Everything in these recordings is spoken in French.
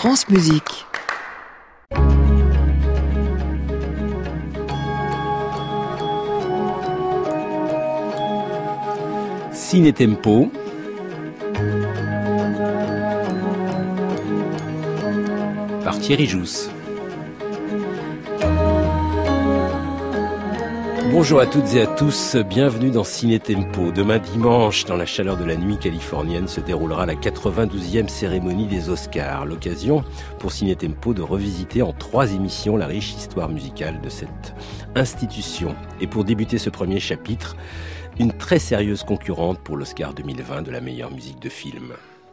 France Musique. Ciné Tempo. Par Thierry Jousse. Bonjour à toutes et à tous, bienvenue dans Ciné Tempo. Demain dimanche, dans la chaleur de la nuit californienne, se déroulera la 92e cérémonie des Oscars. L'occasion pour Ciné Tempo de revisiter en 3 émissions la riche histoire musicale de cette institution. Et pour débuter ce premier chapitre, une très sérieuse concurrente pour l'Oscar 2020 de la meilleure musique de film.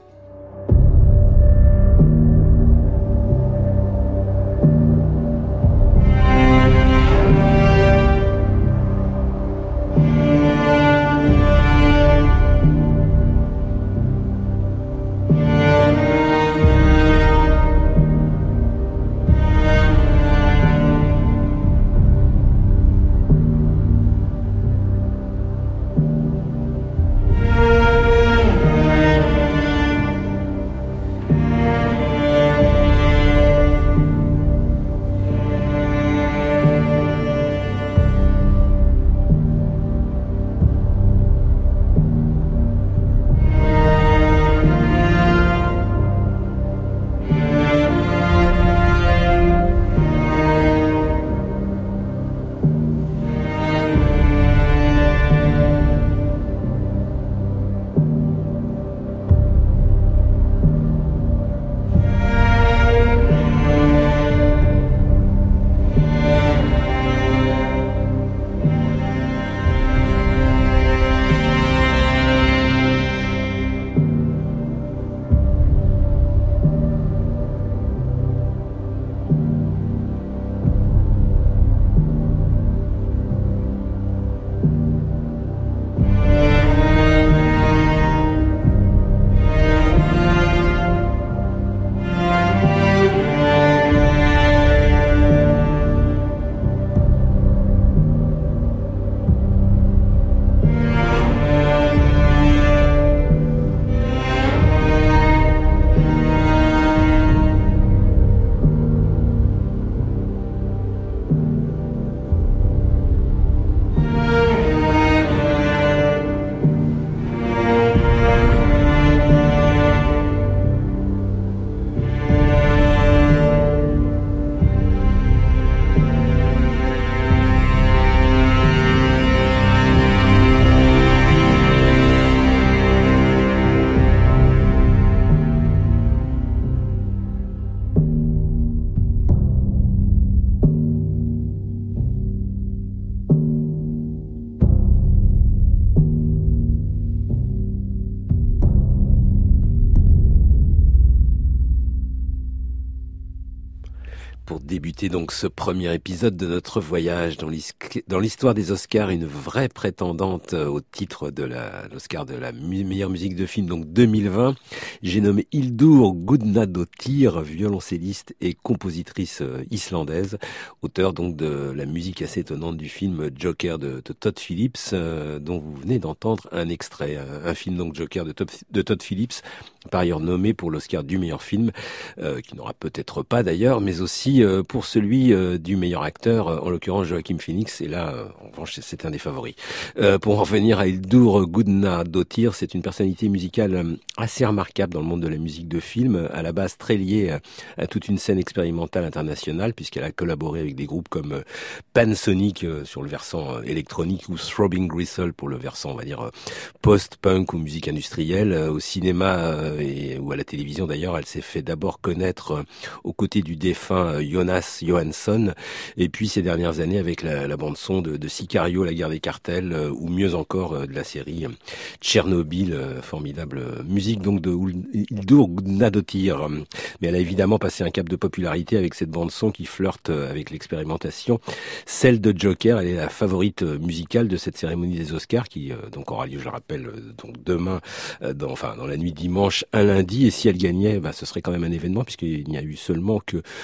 Pour débuter donc ce premier épisode de notre voyage dans l'histoire des Oscars, une vraie prétendante au titre de l'Oscar de la meilleure musique de film, donc 2020. J'ai nommé Hildur Guðnadóttir, violoncelliste et compositrice islandaise, auteure donc de la musique assez étonnante du film Joker de Todd Phillips, dont vous venez d'entendre un extrait. Un film donc Joker de Todd Phillips, par ailleurs nommé pour l'Oscar du meilleur film, qui n'aura peut-être pas d'ailleurs, mais aussi pour celui du meilleur acteur, en l'occurrence Joaquin Phoenix, et là, en revanche, c'est un des favoris. Pour en revenir à Hildur Guðnadóttir, c'est une personnalité musicale assez remarquable dans le monde de la musique de film, à la base très liée à toute une scène expérimentale internationale, puisqu'elle a collaboré avec des groupes comme Pansonic sur le versant électronique, ou Throbbing Gristle pour le versant, on va dire, post-punk ou musique industrielle. Au cinéma ou à la télévision d'ailleurs, elle s'est fait d'abord connaître aux côtés du défunt Jónas Jóhannsson, et puis ces dernières années avec la bande-son de Sicario, La guerre des cartels, ou mieux encore de la série Tchernobyl, formidable musique donc de Hildur Guðnadóttir. Mais elle a évidemment passé un cap de popularité avec cette bande-son qui flirte avec l'expérimentation, celle de Joker. Elle est la favorite musicale de cette cérémonie des Oscars qui donc aura lieu, je le rappelle, donc demain, dans la nuit dimanche, un lundi, et si elle gagnait, ce serait quand même un événement, puisqu'il n'y a eu seulement que 2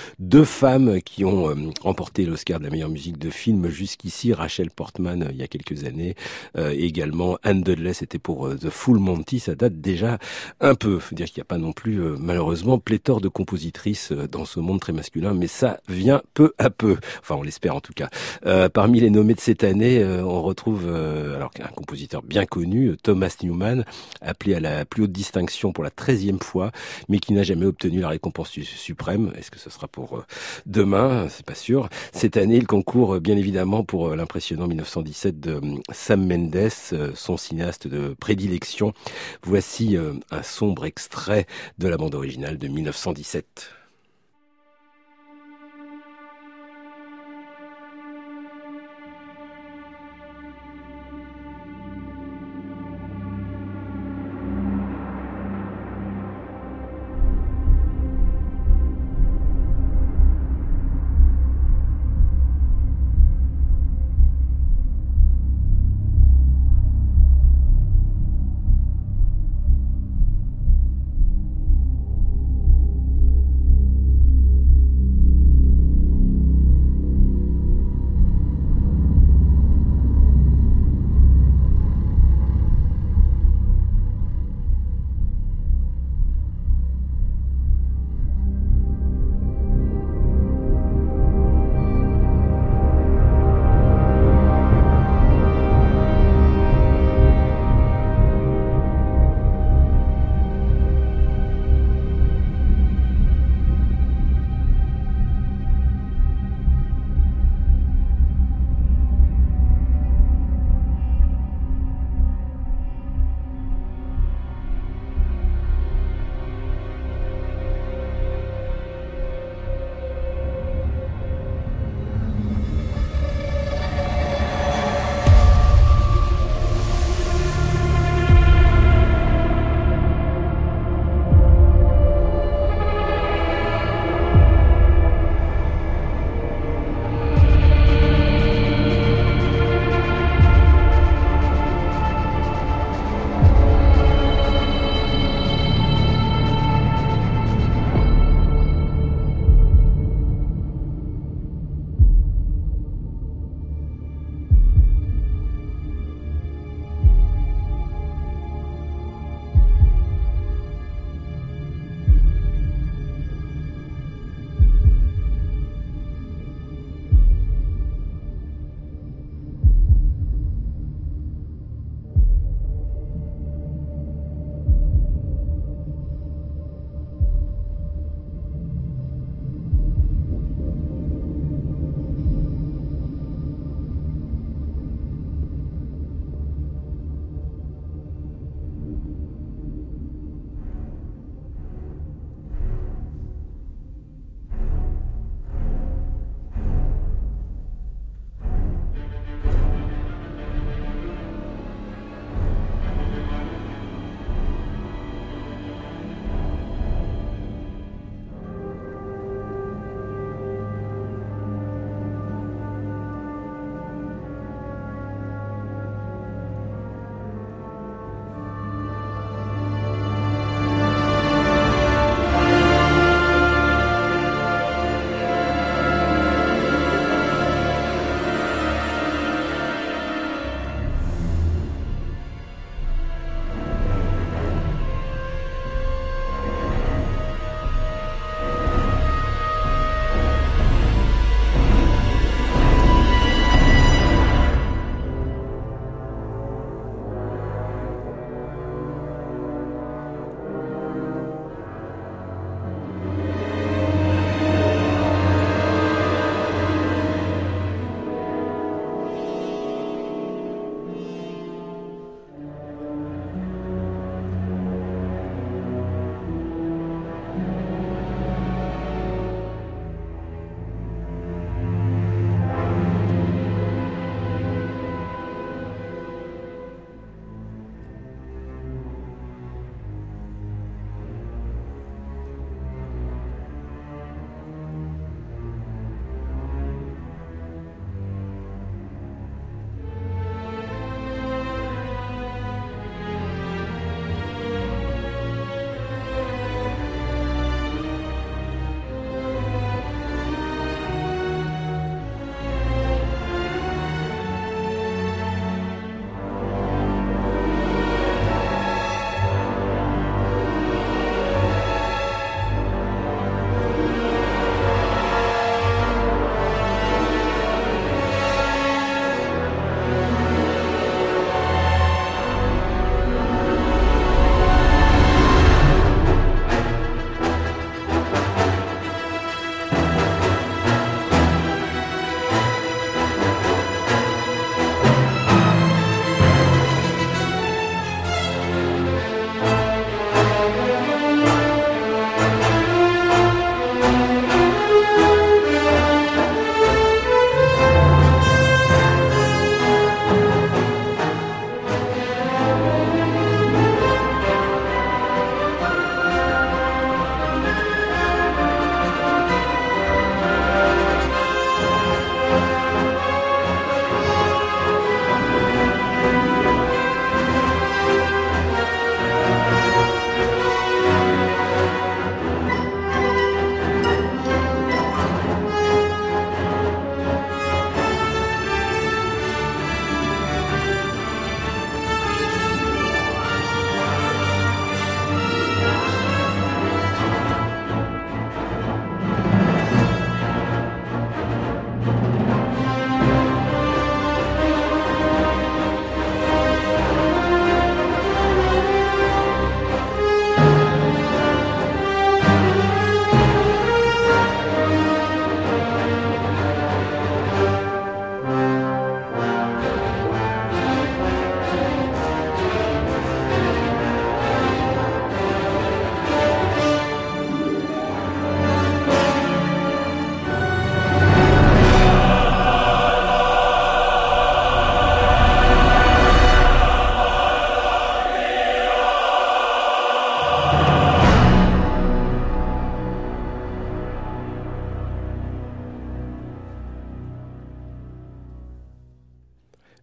femmes qui ont remporté l'Oscar de la meilleure musique de film jusqu'ici. Rachel Portman il y a quelques années, également Anne Dudley, c'était pour The Full Monty, ça date déjà un peu. Faut dire qu'il n'y a pas non plus malheureusement pléthore de compositrices dans ce monde très masculin, mais ça vient peu à peu. Enfin, on l'espère en tout cas. Parmi les nommés de cette année, on retrouve alors un compositeur bien connu, Thomas Newman, appelé à la plus haute distinction pour la 13e fois, mais qui n'a jamais obtenu la récompense suprême. Est-ce que ce sera pour demain? C'est pas sûr. Cette année, il concourt bien évidemment pour l'impressionnant 1917 de Sam Mendes, son cinéaste de prédilection. Voici un sombre extrait de la bande originale de 1917.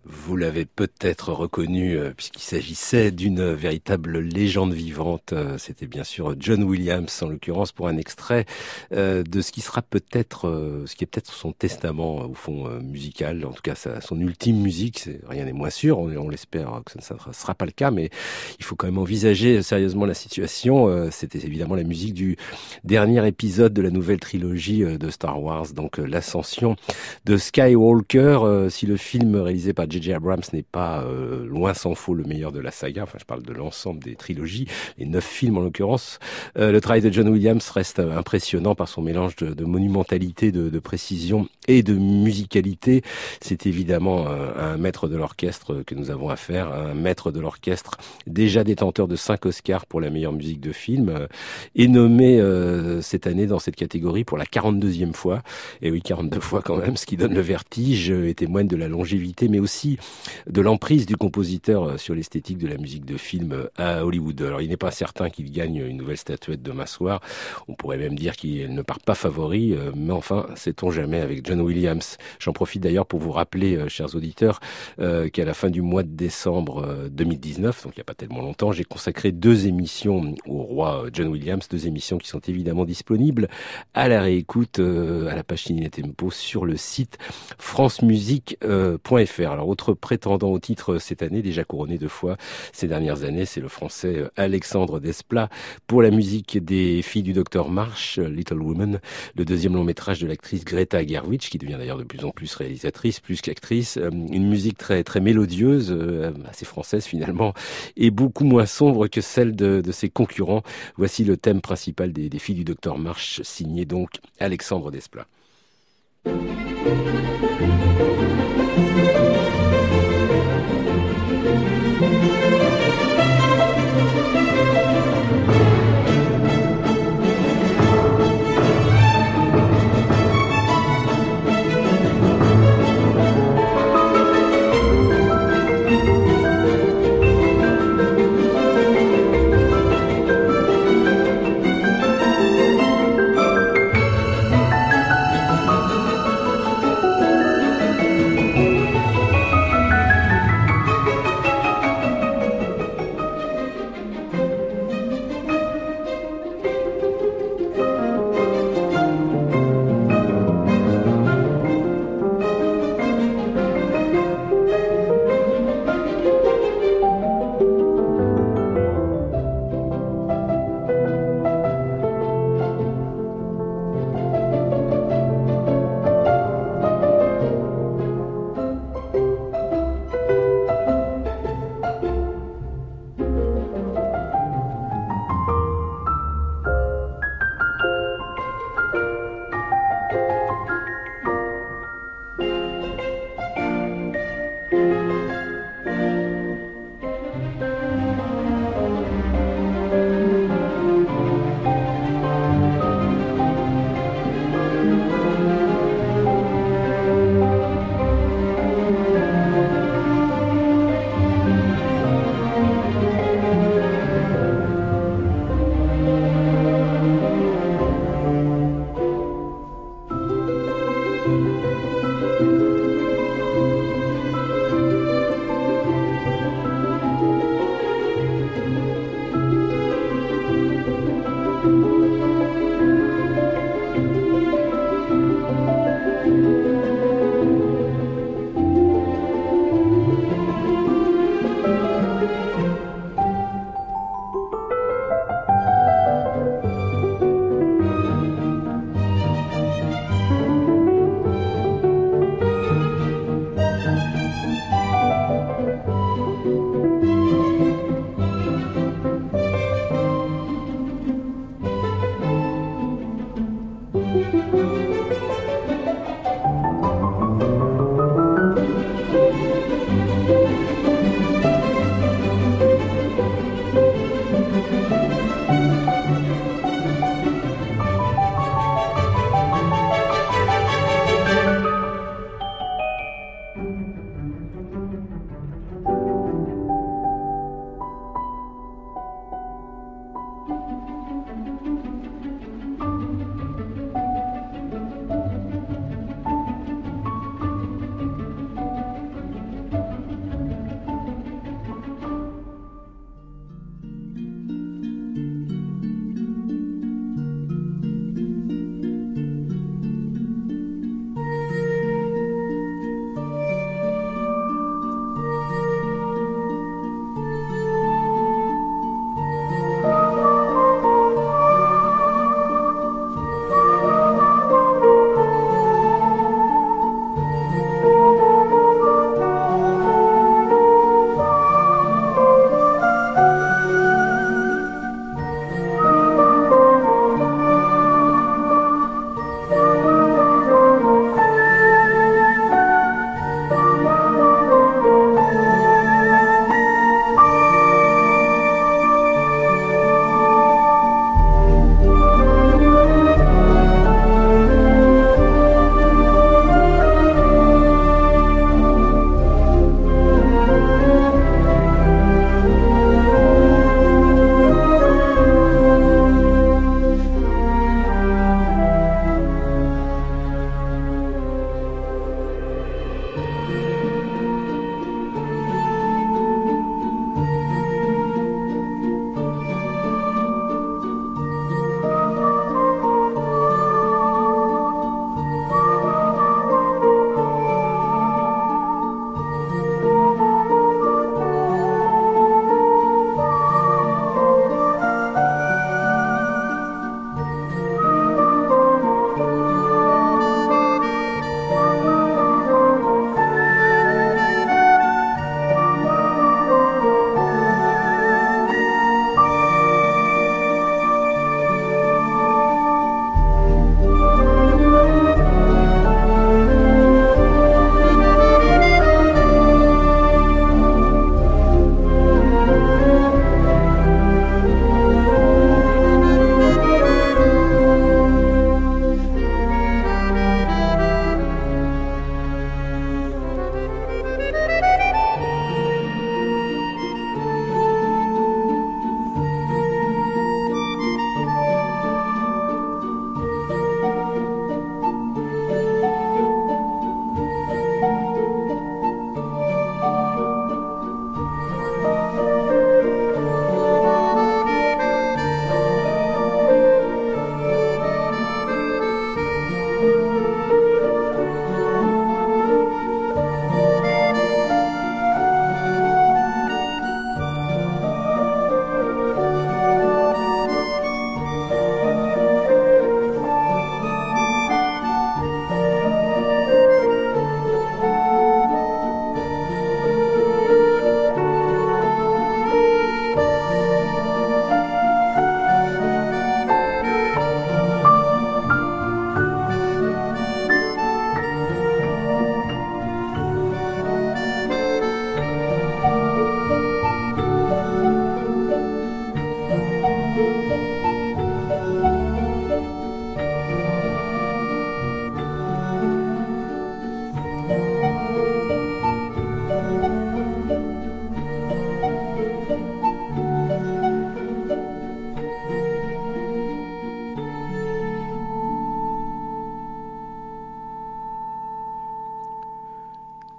Vous l'avez peut-être reconnu puisqu'il s'agissait d'une véritable légende vivante. C'était bien sûr John Williams, en l'occurrence pour un extrait de ce qui sera peut-être, ce qui est peut-être son testament au fond musical, en tout cas son ultime musique. Rien n'est moins sûr, on l'espère que ça ne sera pas le cas, mais il faut quand même envisager sérieusement la situation. C'était évidemment la musique du dernier épisode de la nouvelle trilogie de Star Wars, donc l'ascension de Skywalker. Si le film réalisé par J.J. Abrams n'est pas loin s'en faut le meilleur de la saga, enfin je parle de l'ensemble des trilogies, les 9 films en l'occurrence, le travail de John Williams reste impressionnant par son mélange de monumentalité, de précision et de musicalité. C'est évidemment un maître de l'orchestre que nous avons affaire, un maître de l'orchestre déjà détenteur de 5 Oscars pour la meilleure musique de film, et nommé cette année dans cette catégorie pour la 42e fois, et oui 42 fois quand même, ce qui donne le vertige et témoigne de la longévité mais aussi de l'emprise du compositeur sur l'esthétique de la musique de film à Hollywood. Alors il n'est pas certain qu'il gagne une nouvelle statuette demain soir, on pourrait même dire qu'il ne part pas favori, mais enfin sait-on jamais avec John Williams. J'en profite d'ailleurs pour vous rappeler, chers auditeurs, qu'à la fin du mois de décembre 2019, donc il n'y a pas tellement longtemps, j'ai consacré 2 émissions au roi John Williams, 2 émissions qui sont évidemment disponibles à la réécoute à la page Ciné Tempo sur le site francemusique.fr. Alors, autre prétendant au titre cette année, déjà couronné 2 fois ces dernières années, c'est le français Alexandre Desplat pour la musique des Filles du Docteur March, Little Women, le 2e long métrage de l'actrice Greta Gerwig, qui devient d'ailleurs de plus en plus réalisatrice, plus qu'actrice. Une musique très, très mélodieuse, assez française finalement, et beaucoup moins sombre que celle de ses concurrents. Voici le thème principal des Filles du Docteur March, signé donc Alexandre Desplat.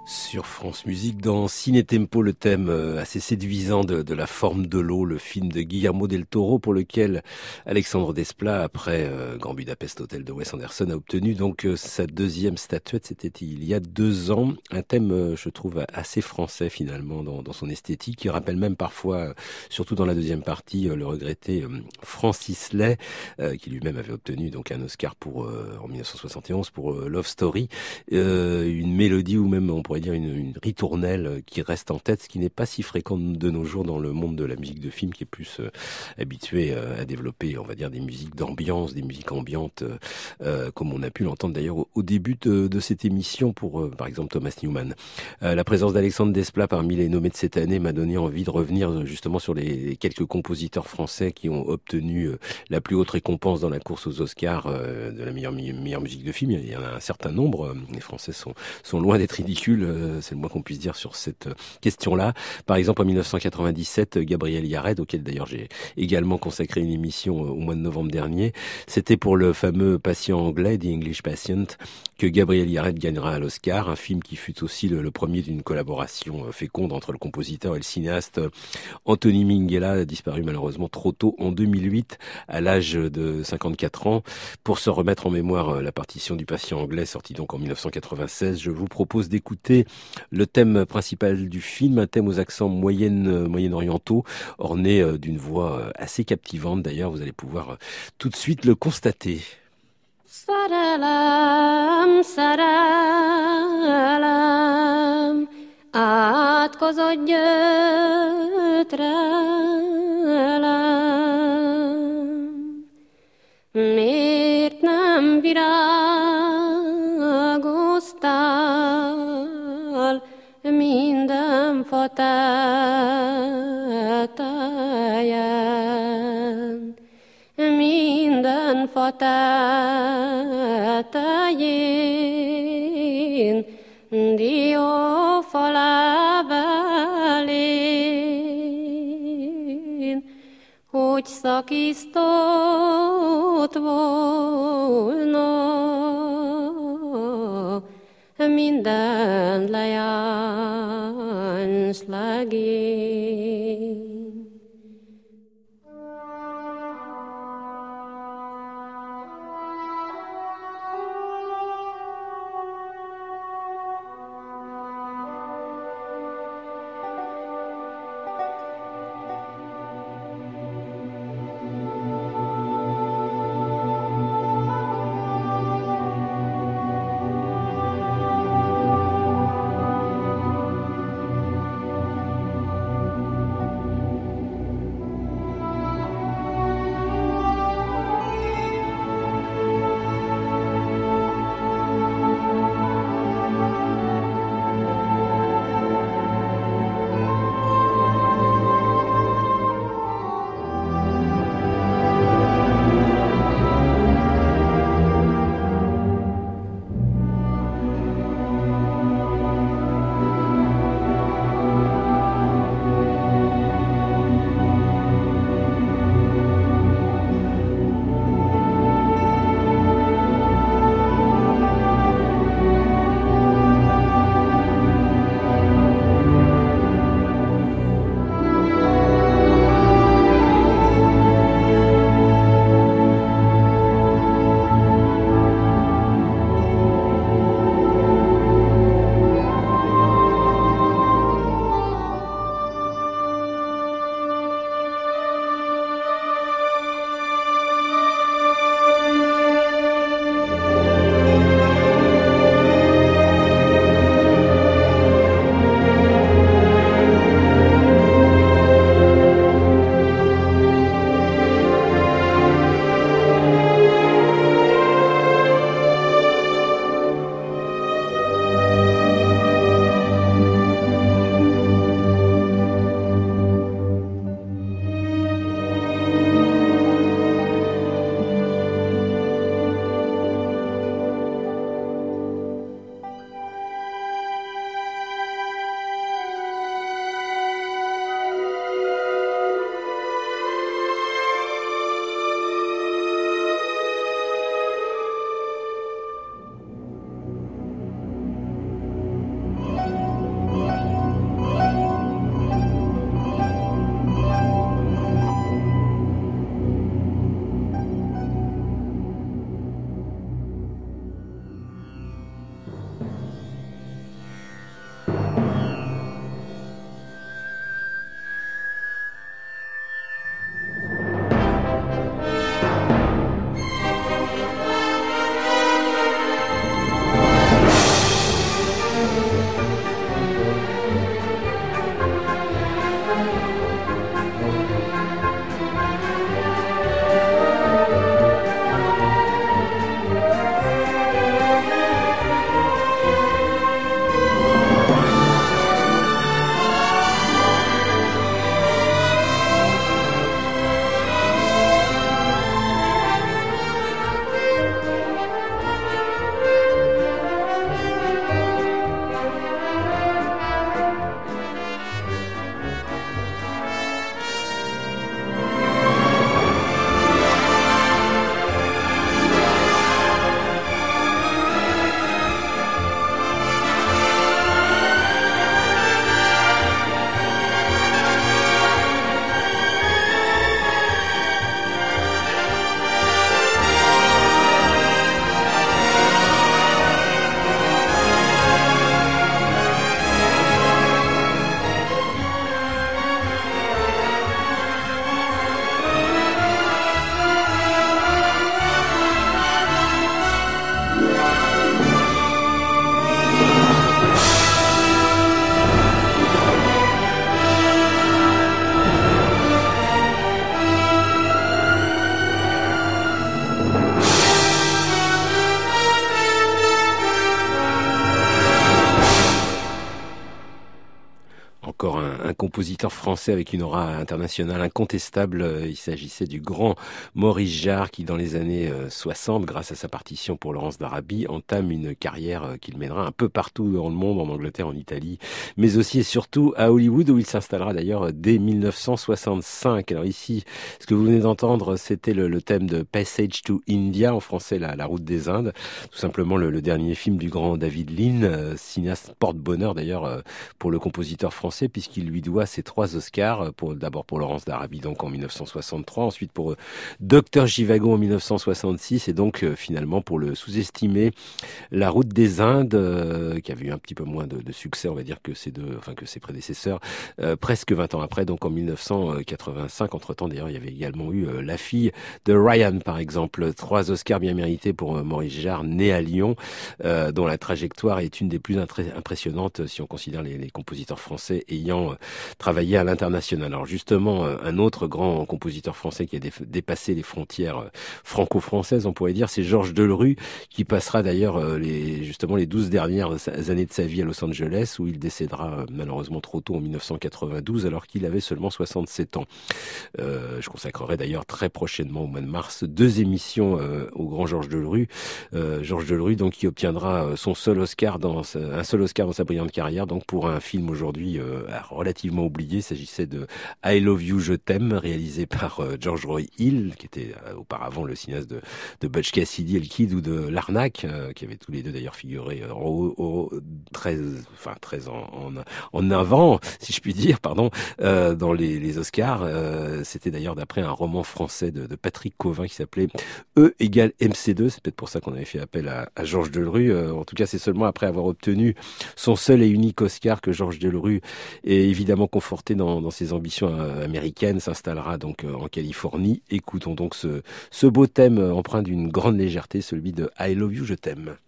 Sur France Musique, dans Ciné Tempo, le thème assez séduisant de la forme de l'eau, le film de Guillermo del Toro pour lequel Alexandre Desplat, après Grand Budapest Hotel de Wes Anderson, a obtenu donc sa deuxième statuette. C'était il y a 2 ans. Un thème, je trouve, assez français finalement dans son esthétique, qui rappelle même parfois, surtout dans la deuxième partie, le regretté Francis Lay, qui lui-même avait obtenu donc un Oscar pour en 1971 pour Love Story. Une mélodie ou même on pourrait dire une ritournelle qui reste en tête, ce qui n'est pas si fréquent de nos jours dans le monde de la musique de film, qui est plus habitué à développer, on va dire, des musiques d'ambiance, des musiques ambiantes, comme on a pu l'entendre d'ailleurs au début de cette émission pour, par exemple, Thomas Newman. La présence d'Alexandre Desplat parmi les nommés de cette année m'a donné envie de revenir justement sur les quelques compositeurs français qui ont obtenu la plus haute récompense dans la course aux Oscars de la meilleure musique de film. Il y en a un certain nombre. Les Français sont loin d'être ridicules, c'est le moins qu'on puisse dire sur cette question-là. Par exemple, en 1997, Gabriel Yared, auquel d'ailleurs j'ai également consacré une émission au mois de novembre dernier, c'était pour le fameux Patient anglais, The English Patient, que Gabriel Yared gagnera à l'Oscar, un film qui fut aussi le premier d'une collaboration féconde entre le compositeur et le cinéaste Anthony Minghella, disparu malheureusement trop tôt en 2008, à l'âge de 54 ans. Pour se remettre en mémoire la partition du Patient anglais, sortie donc en 1996, je vous propose d'écouter le thème principal du film, un thème aux accents moyen-orientaux, orné d'une voix assez captivante. D'ailleurs, vous allez pouvoir tout de suite le constater. Szerelem, szerelem, átkozott gyötrelem. Miért nem virágoztál minden fa tetején? Minden fa tetején, diófa levelén, hogy szakisztott volna minden lejáns legény. compositeur français avec une aura internationale incontestable. Il s'agissait du grand Maurice Jarre qui, dans les années 60, grâce à sa partition pour Laurence d'Arabie, entame une carrière qu'il mènera un peu partout dans le monde, en Angleterre, en Italie, mais aussi et surtout à Hollywood, où il s'installera d'ailleurs dès 1965. Alors ici, ce que vous venez d'entendre, c'était le thème de Passage to India, en français la route des Indes, tout simplement le dernier film du grand David Lean, cinéaste porte-bonheur d'ailleurs pour le compositeur français, puisqu'il lui doit ses 3 Oscars, d'abord pour Laurence d'Arabie donc en 1963, ensuite pour Docteur Jivago en 1966, et donc finalement pour le sous-estimé La Route des Indes, qui avait eu un petit peu moins de succès, on va dire, que ses prédécesseurs, presque 20 ans après, donc en 1985. Entre-temps, d'ailleurs, il y avait également eu La Fille de Ryan, par exemple. 3 Oscars bien mérités pour Maurice Jarre, né à Lyon, dont la trajectoire est une des plus impressionnantes si on considère les compositeurs français ayant travaillé à l'international. Alors justement, un autre grand compositeur français qui a dépassé les frontières franco-françaises, on pourrait dire, c'est Georges Delerue, qui passera d'ailleurs les 12 dernières années de sa vie à Los Angeles, où il décédera malheureusement trop tôt en 1992, alors qu'il avait seulement 67 ans. Je consacrerai d'ailleurs très prochainement, au mois de mars, 2 émissions au grand Georges Delerue. Georges Delerue, donc, qui obtiendra un seul Oscar dans sa brillante carrière, donc pour un film aujourd'hui relativement oublié. Il s'agissait de I Love You, Je t'aime, réalisé par George Roy Hill, qui était auparavant le cinéaste de Butch Cassidy et le Kid, ou de L'Arnaque, qui avaient tous les deux d'ailleurs figuré très en avant, si je puis dire, dans les Oscars. C'était d'ailleurs d'après un roman français de Patrick Cauvin qui s'appelait E égale MC2. C'est peut-être pour ça qu'on avait fait appel à Georges Delerue. En tout cas, c'est seulement après avoir obtenu son seul et unique Oscar que Georges Delerue est évidemment conforté dans ses ambitions américaines, s'installera donc en Californie. Écoutons donc ce beau thème empreint d'une grande légèreté, celui de I Love You, Je t'aime.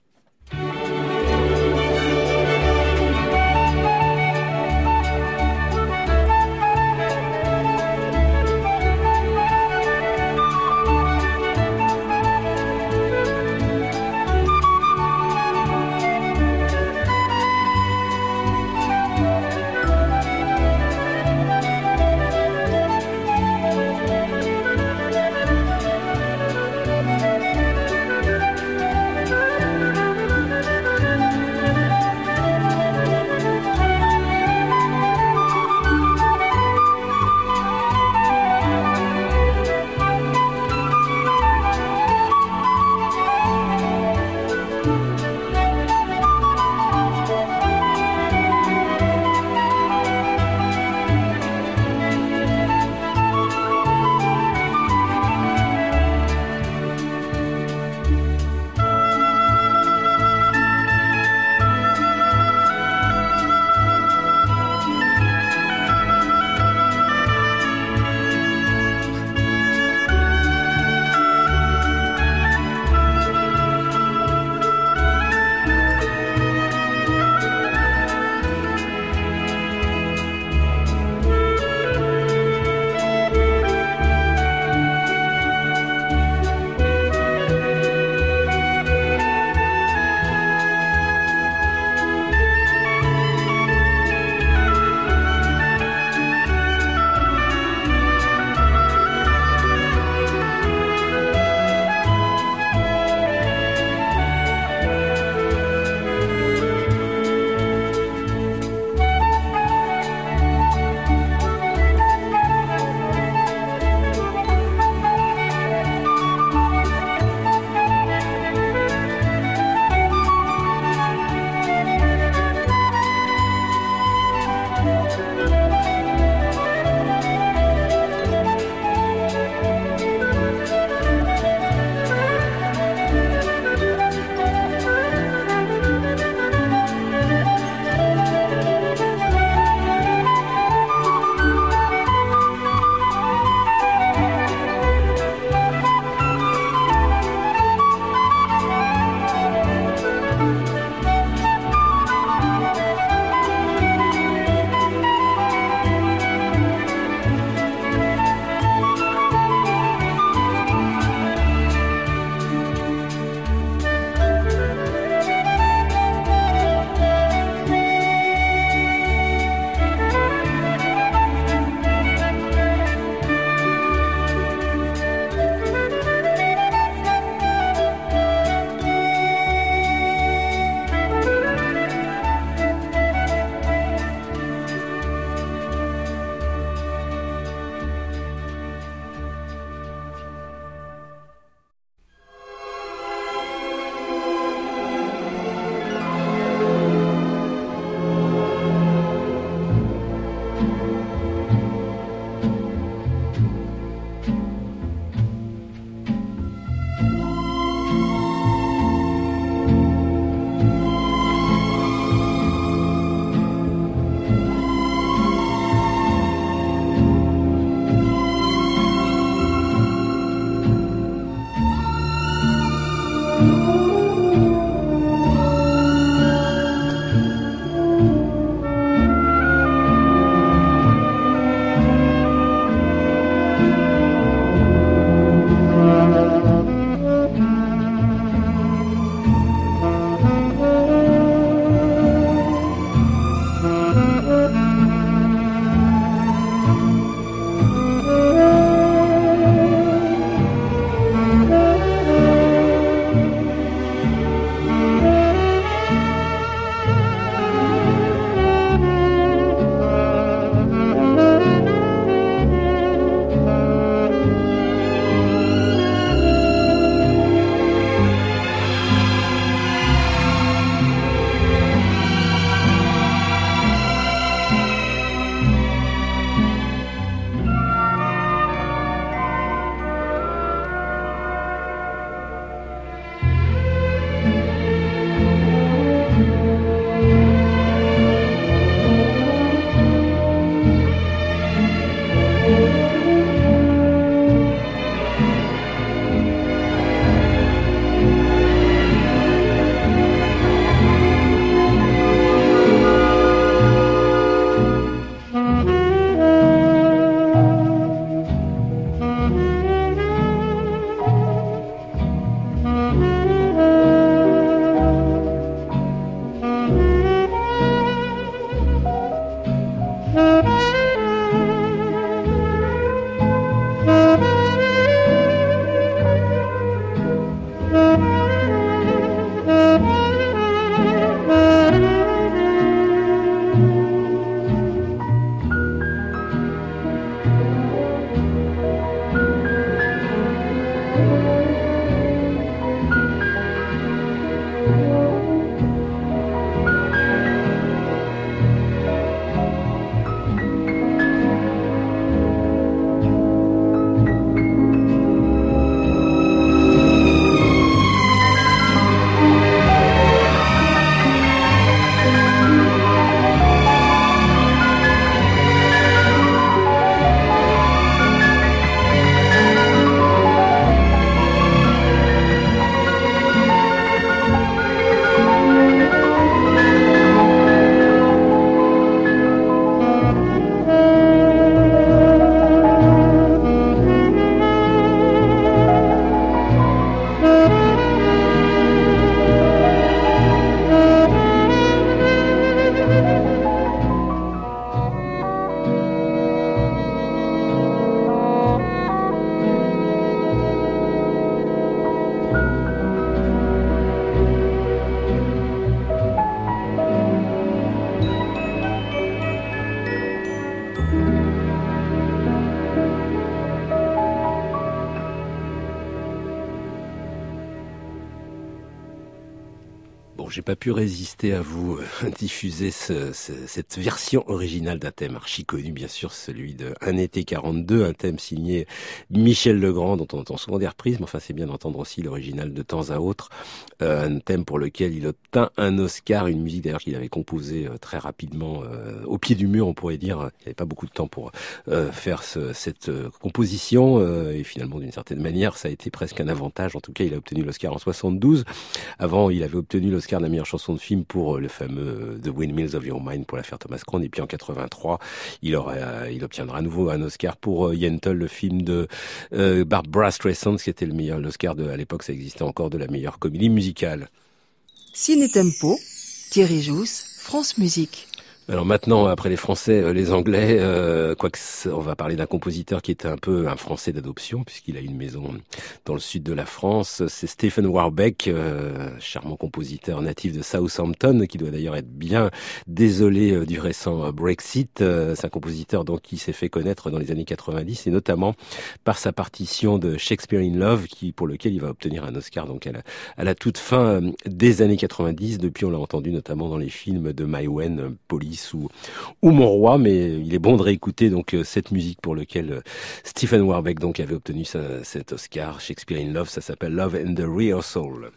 Bon, j'ai pas pu résister à vous diffuser cette version originale d'un thème archi connu, bien sûr, celui de Un été 42, un thème signé Michel Legrand, dont on entend souvent des reprises, mais enfin c'est bien d'entendre aussi l'original de temps à autre, un thème pour lequel il obtint un Oscar, une musique d'ailleurs qu'il avait composée très rapidement, au pied du mur, on pourrait dire. Il n'y avait pas beaucoup de temps pour faire cette composition, et finalement d'une certaine manière, ça a été presque un avantage. En tout cas, il a obtenu l'Oscar en 72. Avant, il avait obtenu l'Oscar de la meilleure chanson de film pour le fameux The Windmills of Your Mind pour l'affaire Thomas Crown. Et puis en 83, il obtiendra à nouveau un Oscar pour Yentl, le film de Barbra Streisand, qui était l'Oscar à l'époque, ça existait encore, de la meilleure comédie musicale. Ciné Tempo, Thierry Jousse, France Musique. Alors maintenant, après les Français, les Anglais, on va parler d'un compositeur qui était un peu un Français d'adoption, puisqu'il a une maison dans le sud de la France. C'est Stephen Warbeck, charmant compositeur natif de Southampton, qui doit d'ailleurs être bien désolé du récent Brexit. C'est un compositeur donc qui s'est fait connaître dans les années 90, et notamment par sa partition de Shakespeare in Love, pour lequel il va obtenir un Oscar donc à la toute fin des années 90. Depuis, on l'a entendu notamment dans les films de Maïwenn, Police ou Mon Roi, mais il est bon de réécouter donc cette musique pour laquelle Stephen Warbeck donc avait obtenu cet Oscar. Shakespeare in Love, ça s'appelle Love and the Rehearsal.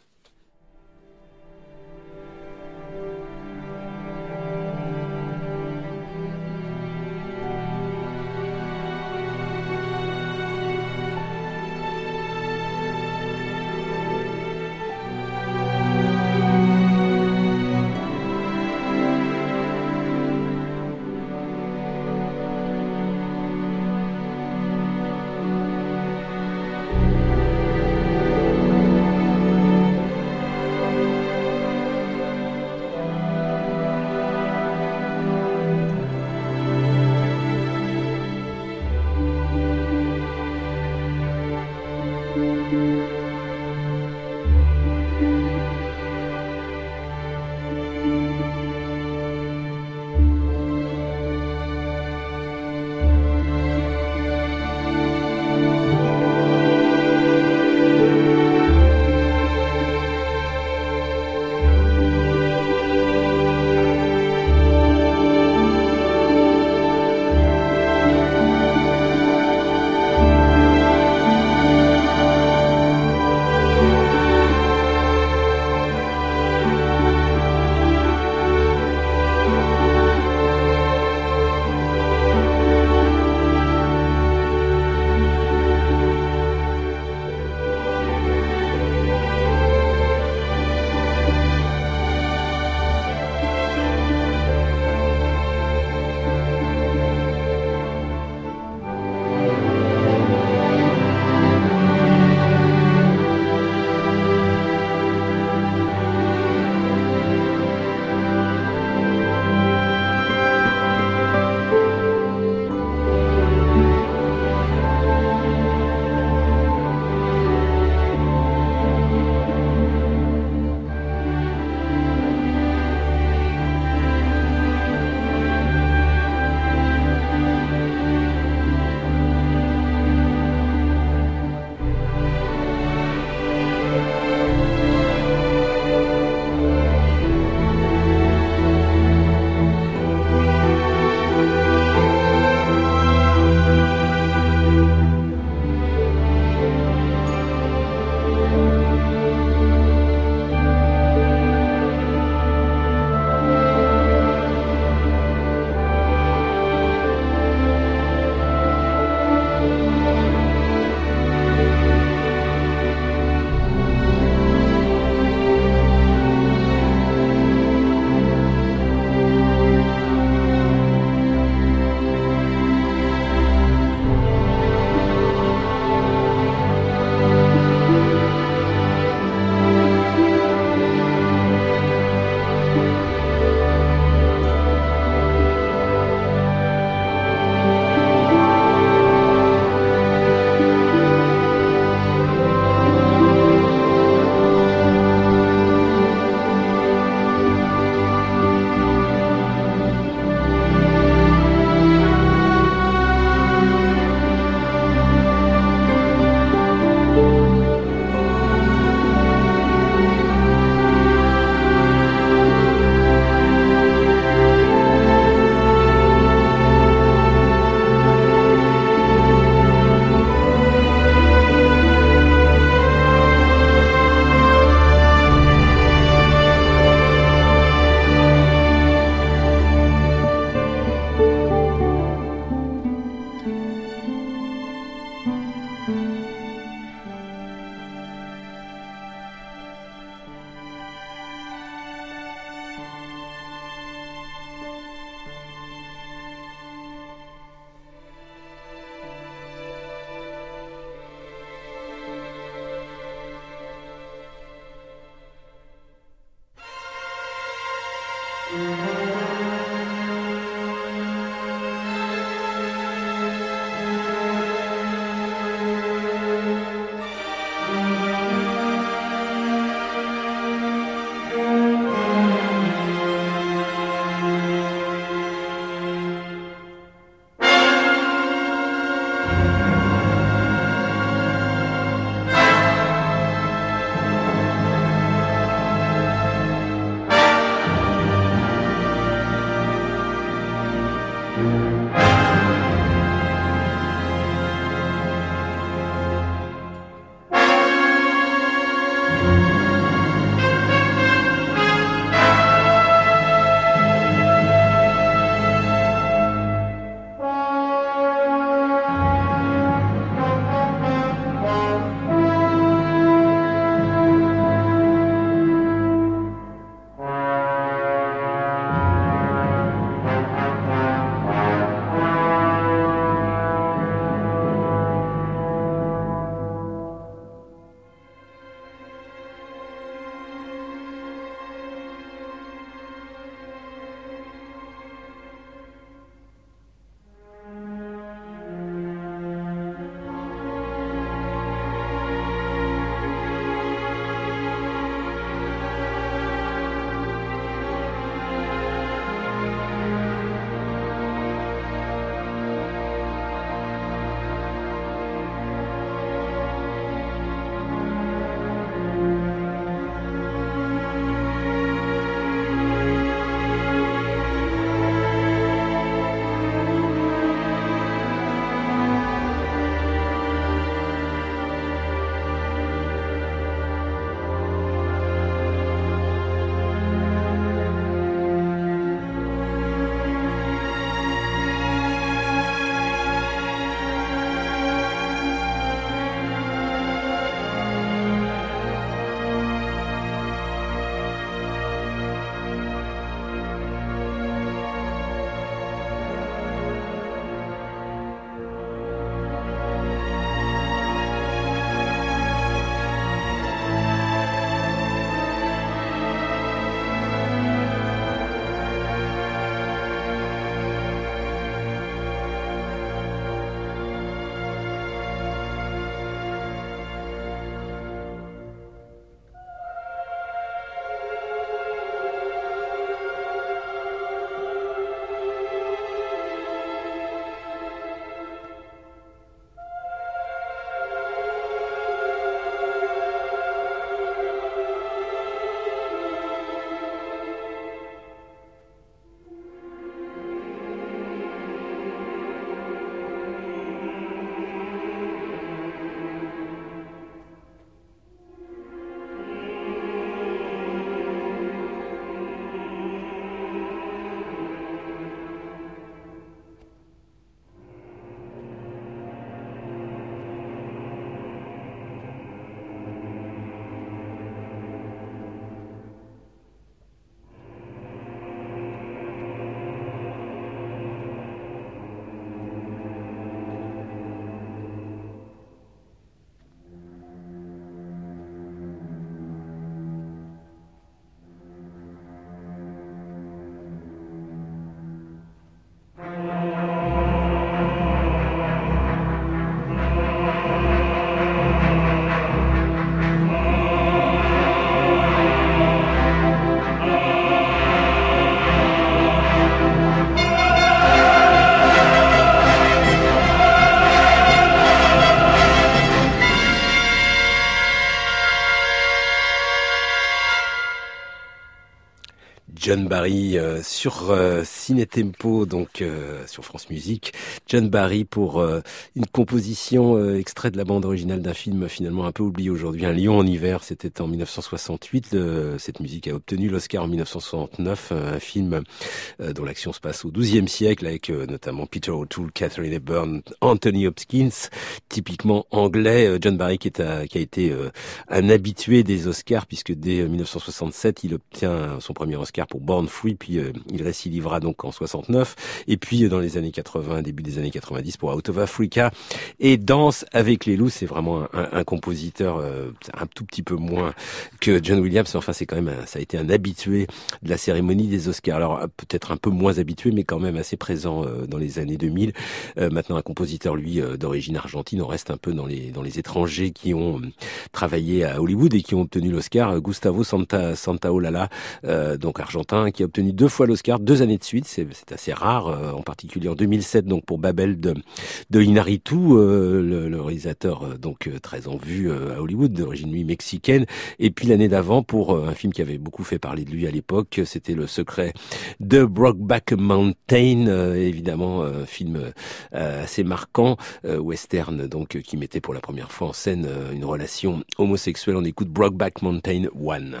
John Barry sur Ciné Tempo, donc sur France Musique. John Barry pour une composition extrait de la bande originale d'un film finalement un peu oublié aujourd'hui, Un lion en hiver. C'était en 1968. Cette musique a obtenu l'Oscar en 1969, un film dont l'action se passe au XIIe siècle avec notamment Peter O'Toole, Catherine Hepburn, Anthony Hopkins, typiquement anglais. John Barry qui a été un habitué des Oscars puisque dès 1967 il obtient son premier Oscar pour Born Free, puis il récidivera donc en 69, et puis dans les années 80, début des années 90 pour Out of Africa et Danse avec les loups. C'est vraiment un compositeur un tout petit peu moins que John Williams, mais enfin c'est quand même ça a été un habitué de la cérémonie des Oscars. Alors peut-être un peu moins habitué, mais quand même assez présent dans les années 2000. Maintenant un compositeur lui d'origine argentine, on reste un peu dans les étrangers qui ont travaillé à Hollywood et qui ont obtenu l'Oscar. Gustavo Santaolalla, donc argentin, qui a obtenu 2 fois l'Oscar 2 années de suite. C'est assez rare, en particulier en 2007 donc pour Babel de Inarritu, le réalisateur donc très en vue à Hollywood, d'origine lui mexicaine. Et puis l'année d'avant pour un film qui avait beaucoup fait parler de lui à l'époque, c'était Le secret de Brokeback Mountain, évidemment un film assez marquant, western donc qui mettait pour la première fois en scène une relation homosexuelle. On écoute Brokeback Mountain 1.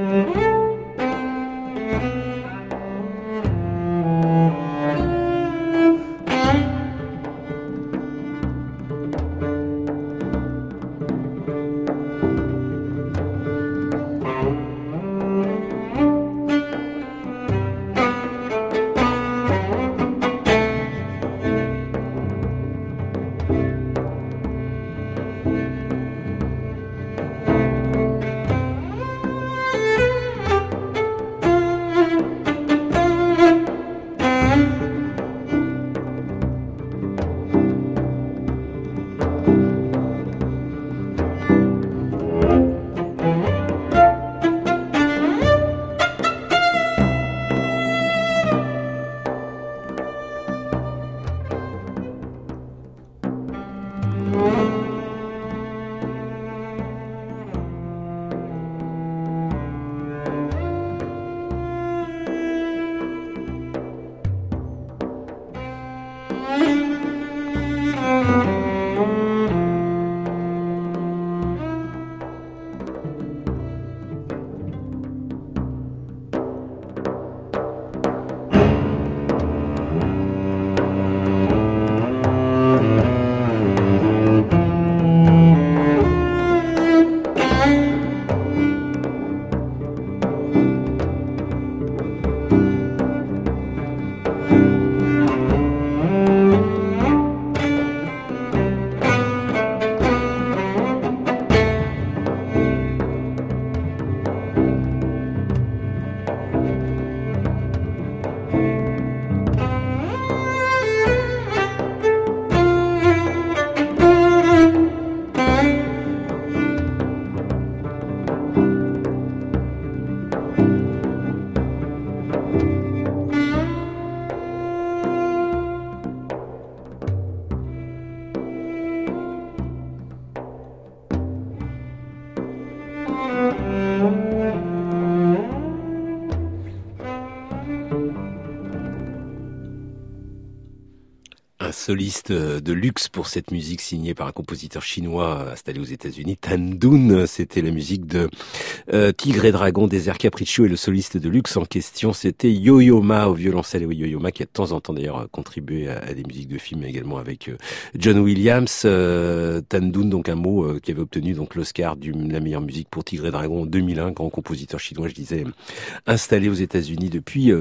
Soliste de luxe pour cette musique signée par un compositeur chinois installé aux États-Unis, Tan Dun. C'était la musique de Tigre et Dragon, Désert Capriccio, et le soliste de luxe en question, c'était Yo-Yo Ma au violoncelle. Et oui, Yo-Yo Ma qui a de temps en temps d'ailleurs contribué à des musiques de films, mais également avec John Williams. Tan Dun, donc un mot qui avait obtenu donc l'Oscar de la meilleure musique pour Tigre et Dragon en 2001, grand compositeur chinois, je disais, installé aux États-Unis depuis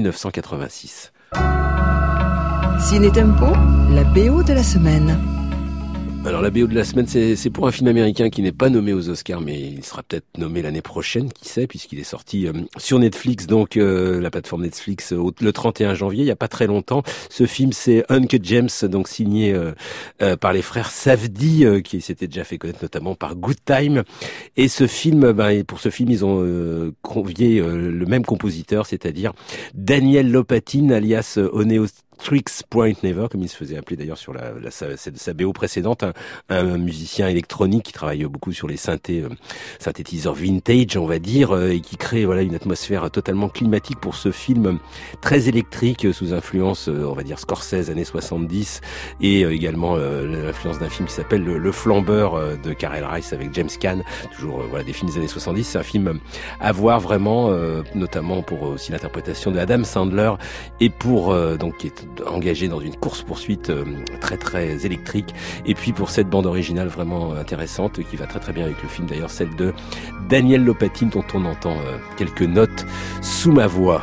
1986. Ciné Tempo, la BO de la semaine. Alors la BO de la semaine, c'est pour un film américain qui n'est pas nommé aux Oscars, mais il sera peut-être nommé l'année prochaine, qui sait, puisqu'il est sorti sur Netflix, donc la plateforme Netflix, le 31 janvier, il n'y a pas très longtemps. Ce film, c'est Uncut James, donc signé par les frères Safdie, qui s'étaient déjà fait connaître notamment par Good Time. Et ce film, pour ce film, ils ont convié le même compositeur, c'est-à-dire Daniel Lopatin, alias Oneo Tricks Point Never, comme il se faisait appeler d'ailleurs sur sa BO précédente, un musicien électronique qui travaille beaucoup sur les synthétiseurs vintage, on va dire, et qui crée une atmosphère totalement climatique pour ce film très électrique, sous influence, on va dire Scorsese années 70, et également l'influence d'un film qui s'appelle Le Flambeur de Karel Reiss avec James Caan, toujours des films des années 70. C'est un film à voir vraiment, notamment pour aussi l'interprétation de Adam Sandler, et pour donc qui est engagé dans une course-poursuite très très électrique, et puis pour cette bande originale vraiment intéressante qui va très très bien avec le film, d'ailleurs celle de Daniel Lopatin dont on entend quelques notes sous ma voix.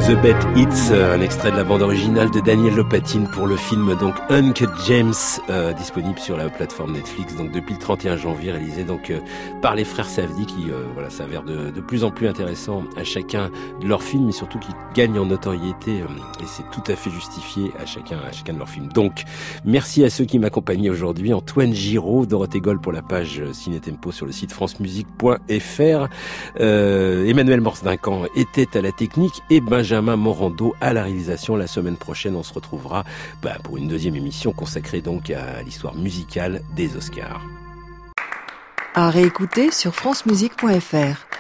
The Bet Hits, un extrait de la bande originale de Daniel Lopatine pour le film donc Uncut James, disponible sur la plateforme Netflix donc depuis le 31 janvier, réalisé donc par les frères Safdie qui s'avère de plus en plus intéressant à chacun de leurs films, mais surtout qui gagnent en notoriété et c'est tout à fait justifié à chacun de leurs films. Donc merci à ceux qui m'accompagnaient aujourd'hui, Antoine Giraud, Dorothée Goll pour la page Ciné Tempo sur le site francemusique.fr, Emmanuel Morse-Duncan était à la technique et Benjamin Morando à la réalisation. La semaine prochaine, on se retrouvera pour une deuxième émission consacrée donc à l'histoire musicale des Oscars. À réécouter sur francemusique.fr.